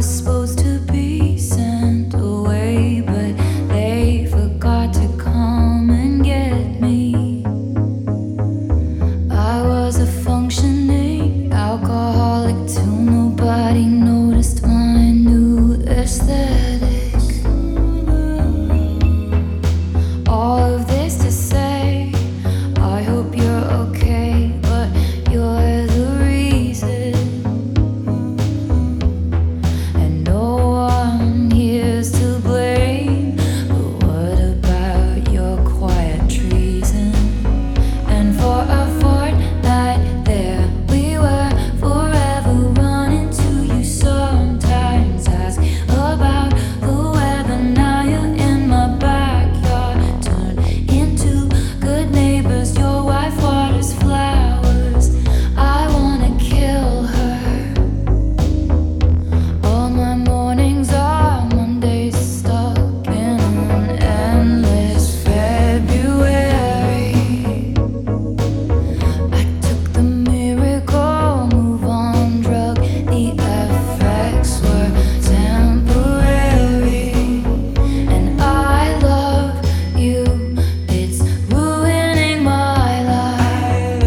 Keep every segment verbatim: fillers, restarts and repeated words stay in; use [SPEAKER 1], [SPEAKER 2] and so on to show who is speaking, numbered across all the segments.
[SPEAKER 1] supposed to be sent away, but they forgot to come and get me. I was a functioning alcoholic till nobody noticed my new aesthetic. All of this to say, I hope you're okay, but you're the reason. And no one here's to blame, but what about your quiet treason? And for a fortnight there we were, forever running to you. Sometimes ask about the weather. Now you're in my backyard, turned into good neighbors. Your wife waters flowers, I wanna kill her. All my mornings are Mondays, stuck in an endless February. I took the miracle move on drug, the effects were temporary. And I love you, it's ruining my life.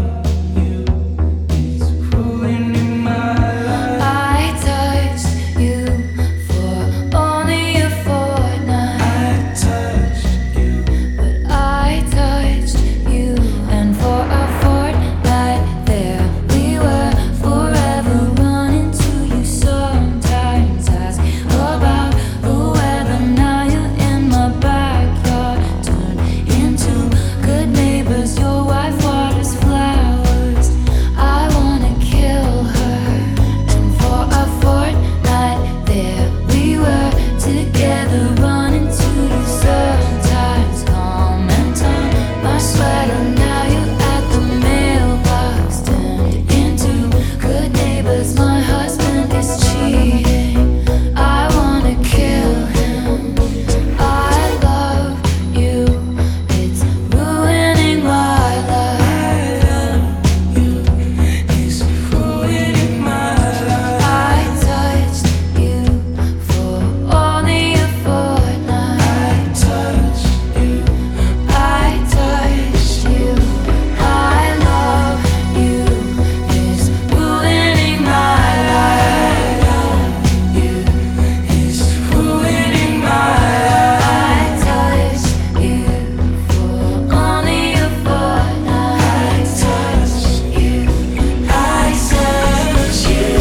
[SPEAKER 1] I touched you for only a fortnight, but I touched you, and for a fortnight there we were, forever running to you. Sometimes ask about the weather. Now you're in my backyard, turned into good neighbors. Your wife waters flowers, I wanna kill her. And for a fortnight there we were, together running to you. Sometimes comment on my sweater. Now you're at the mailbox, turned into good neighbors. My husband is cheating, I wanna kill him. I love you, it's ruining my life. It's ruining my life. I touched you for only a fortnight. I touched you, I touched you. I love you, it's ruining my life. It's ruining my life. I touched you for only a fortnight. I touched you, I touched you.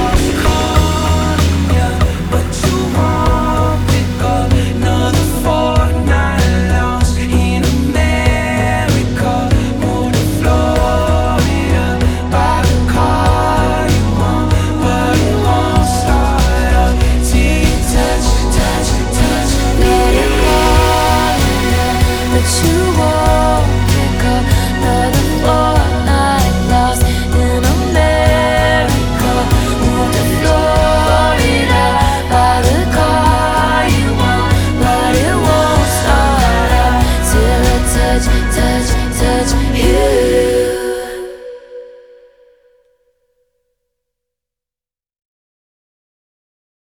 [SPEAKER 1] But you won't pick up another fortnight lost in America. Moved to Florida, buy the car you want, but it won't start up till you touch, touch, touch. Let it go, but you